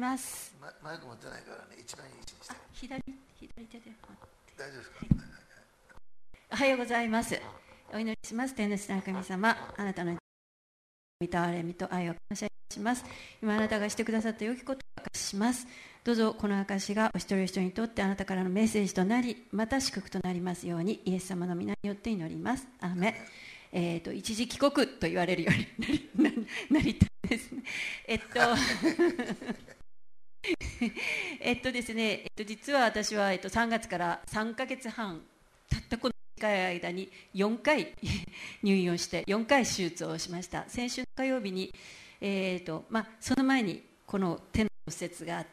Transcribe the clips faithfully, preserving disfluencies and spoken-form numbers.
ます。 マ, マイク持ってないからね、一番いい位置にして。 左左手で大丈夫ですか、 はい、おはようございます。お祈りします。天の父なる神様、あなたの御霊みと愛を感謝します。今あなたがしてくださった良きことを明かしします。どうぞこの証がお一人お一人にとってあなたからのメッセージとなり、また祝福となりますように、イエス様の皆によって祈ります。アーメン。えーと、一時帰国と言われるようになり、なりたいですね。えっとえっとですね、えっと、実は私は、えっと、さんがつからさんかげつはん、たったこの短い間によんかい入院をして、よんかい手術をしました。先週の火曜日に、えーとまあ、その前にこの手の骨折があって、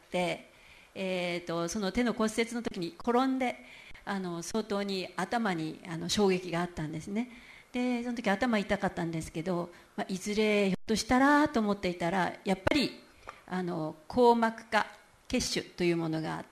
えーと、その手の骨折の時に転んで、あの相当に頭にあの衝撃があったんですね。でその時頭痛かったんですけど、まあ、いずれひょっとしたらと思っていたら、やっぱりあの硬膜下血腫というものがあって、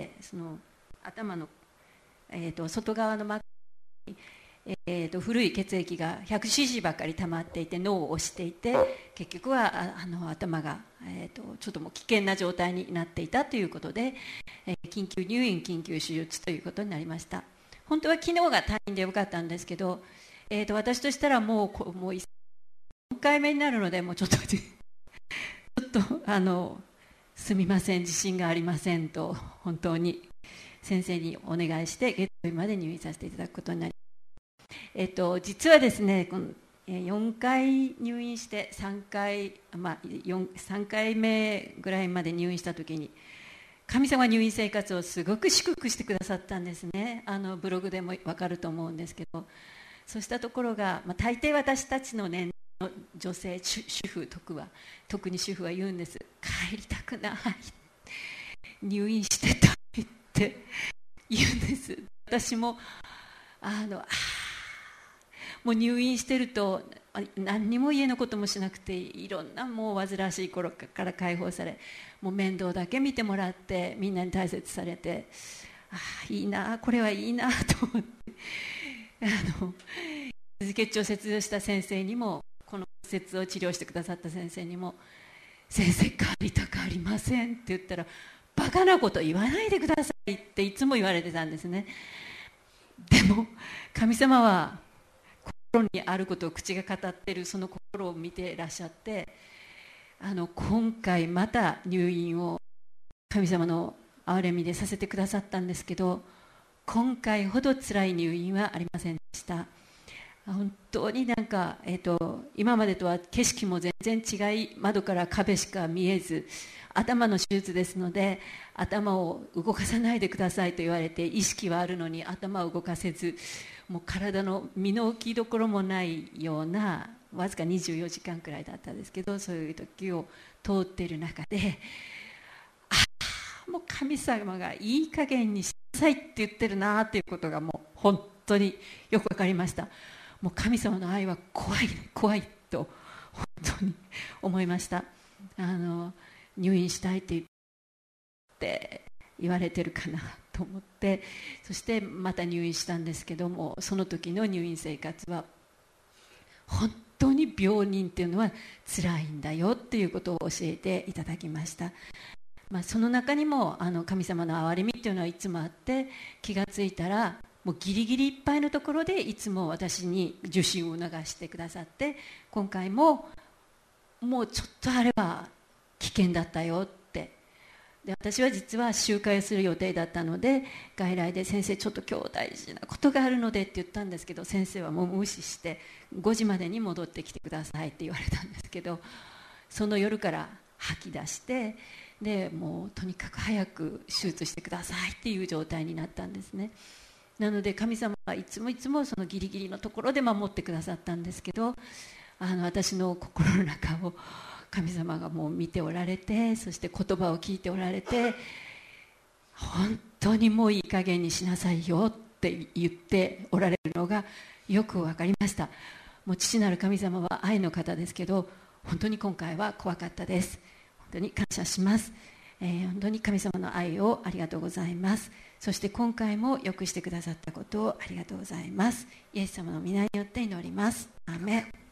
その頭の、えー、と外側の膜に、えー、と古い血液が ひゃくシーシー ばかり溜まっていて、脳を押していて、結局はああの頭が、えー、とちょっともう危険な状態になっていたということで、えー、緊急入院緊急手術ということになりました。本当は昨日が退院でよかったんですけど、えー、と私としたらもう、もうよんかいめになるので、もうちょっとちょっとあのすみません、自信がありませんと本当に先生にお願いして、月曜日まで入院させていただくことになります。えっと、実はですね、このよんかい入院してさんかい、まあ、さんかいめぐらいまで入院した時に、神様は入院生活をすごく祝福してくださったんですね。あのブログでも分かると思うんですけど、そうしたところが、まあ、大抵私たちの年の女性主婦特は特に主婦は言うんです。帰りたくない、入院してたいって言うんです。私もあのあもう入院してると何にも家のこともしなくて、いろんなもう煩わしい頃から解放され、もう面倒だけ見てもらって、みんなに大切されて、あいいな、これはいいなと思って、あの血腸切除した先生にも、この骨折を治療してくださった先生にも、先生帰りたくありませんって言ったら、バカなこと言わないでくださいっていつも言われてたんですね。でも神様は心にあることを口が語っている、その心を見ていらっしゃって、あの今回また入院を神様の憐れみでさせてくださったんですけど、今回ほど辛い入院はありませんでした。本当になんか、えーと、今までとは景色も全然違い、窓から壁しか見えず、頭の手術ですので、頭を動かさないでくださいと言われて、意識はあるのに頭を動かせず、もう体の身の置きどころもないような、わずかにじゅうよじかんくらいだったんですけど、そういう時を通っている中で、ああもう神様がいい加減にしなさいって言ってるなということが、もう本当によく分かりました。もう神様の愛は怖い怖いと本当に思いました。あの入院したいって言って言われてるかなと思って、そしてまた入院したんですけども、その時の入院生活は本当に病人っていうのは辛いんだよっていうことを教えていただきました。まあ、その中にもあの神様の憐れみっていうのはいつもあって、気がついたらもうギリギリいっぱいのところでいつも私に受診を促してくださって、今回ももうちょっとあれば危険だったよって。で私は実は集会をする予定だったので、外来で先生ちょっと今日大事なことがあるのでって言ったんですけど、先生はもう無視してごじまでに戻ってきてくださいって言われたんですけど、その夜から吐き出して、でもうとにかく早く手術してくださいっていう状態になったんですね。なので神様はいつもいつもそのギリギリのところで守ってくださったんですけど、あの私の心の中を神様がもう見ておられて、そして言葉を聞いておられて、本当にもういい加減にしなさいよって言っておられるのがよく分かりました。もう父なる神様は愛の方ですけど、本当に今回は怖かったです。本当に感謝します。えー、本当に神様の愛をありがとうございます。そして今回もよくしてくださったことをありがとうございます。イエス様の皆によって祈ります。アーメン。